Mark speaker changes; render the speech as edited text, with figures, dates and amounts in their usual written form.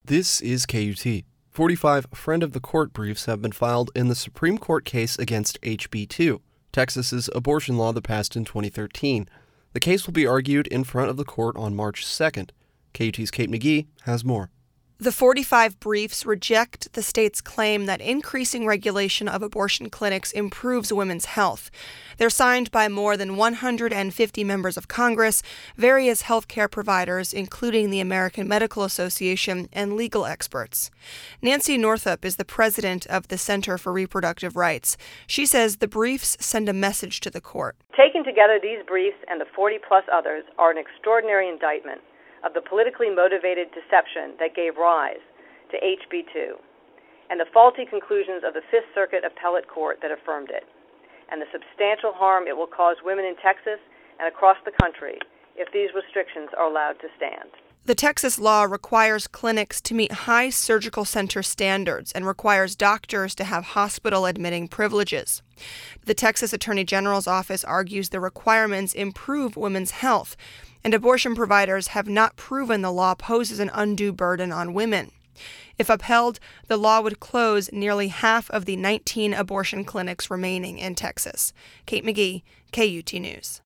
Speaker 1: This is KUT. 45 friend of the court briefs have been filed in the Supreme Court case against HB 2, Texas's abortion law that passed in 2013. The case will be argued in front of the court on March 2nd. KUT's Kate McGee has more.
Speaker 2: The 45 briefs reject the state's claim that increasing regulation of abortion clinics improves women's health. They're signed by more than 150 members of Congress, various healthcare providers, including the American Medical Association, and legal experts. Nancy Northup is the president of the Center for Reproductive Rights. She says the briefs send a message to the court.
Speaker 3: Taken together, these briefs and the 40-plus others are an extraordinary indictment of the politically motivated deception that gave rise to HB 2 and the faulty conclusions of the Fifth Circuit Appellate Court that affirmed it, and the substantial harm it will cause women in Texas and across the country if these restrictions are allowed to stand.
Speaker 2: The Texas law requires clinics to meet high surgical center standards and requires doctors to have hospital admitting privileges. The Texas Attorney General's office argues the requirements improve women's health, and abortion providers have not proven the law poses an undue burden on women. If upheld, the law would close nearly half of the 19 abortion clinics remaining in Texas. Kate McGee, KUT News.